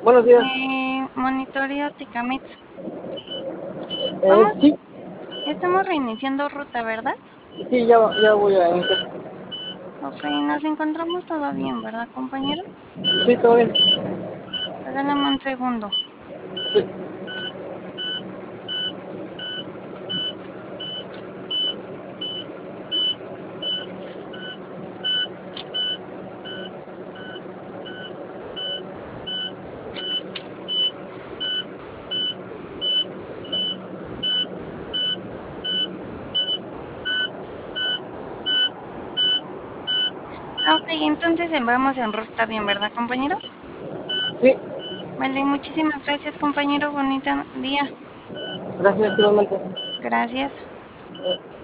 Buenos días. Monitoreo Ticamits. Vamos, Sí, estamos reiniciando ruta, ¿verdad? sí, ya voy a iniciar. Ok, nos encontramos todo bien, ¿verdad, compañero? Sí, todo bien. Regálame un segundo. Sí. Ok, entonces vamos en ruta bien, ¿verdad, compañero? Sí, Vale, muchísimas gracias, compañero. Bonito día. gracias igualmente. Gracias.